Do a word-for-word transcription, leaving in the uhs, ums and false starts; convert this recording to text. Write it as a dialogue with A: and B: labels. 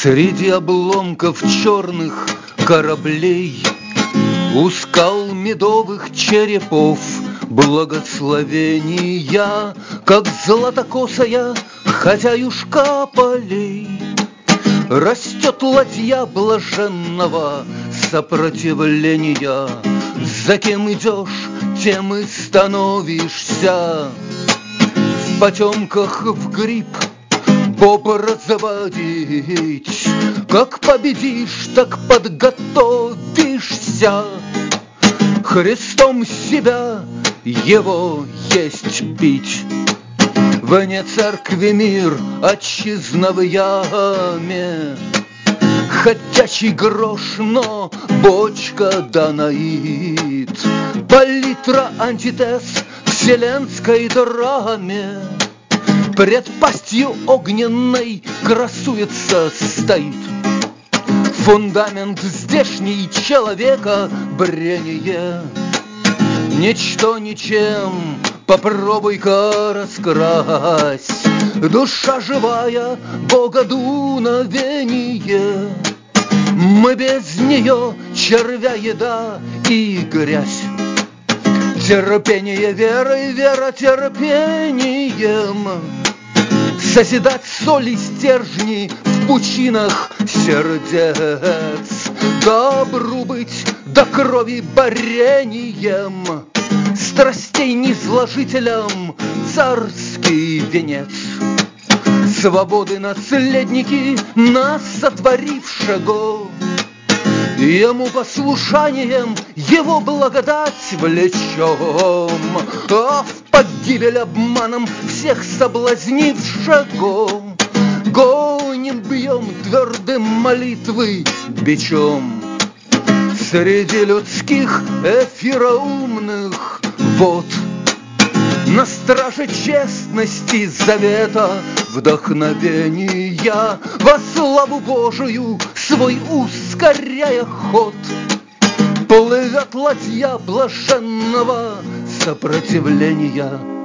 A: Среди обломков черных кораблей, у скал медовых черепов благословения, как златокосая хозяюшка полей, растет ладья блаженного сопротивления. За кем идешь, тем и становишься. В потемках в гриб бобра заводить. Как победишь, так подготовишься. Христом себя его есть пить. Вне церкви мир, отчизна в яме. Ходячий грош, но бочка данаит. Палитра антитез вселенской драме. Пред пастью огненной красуется, стоит. Фундамент здешний человека брение. Ничто ничем, попробуй-ка раскрась. Душа живая, Бога дуновение. Мы без нее червя еда и грязь. Терпение верой, вера терпением. Созидать соли стержни в пучинах сердец. Добру быть до крови борением. Страстей низложителям царский венец. Свободы наследники нас сотворившего. Ему послушанием его благодать влечем, а в погибель обманом всех соблазнившего гоним, бьем твердым молитвы бичом. Среди людских эфироумных вод на страже честности завета вдохновения, во славу Божию свой ускоряя ход, плывет ладья блаженного сопротивления.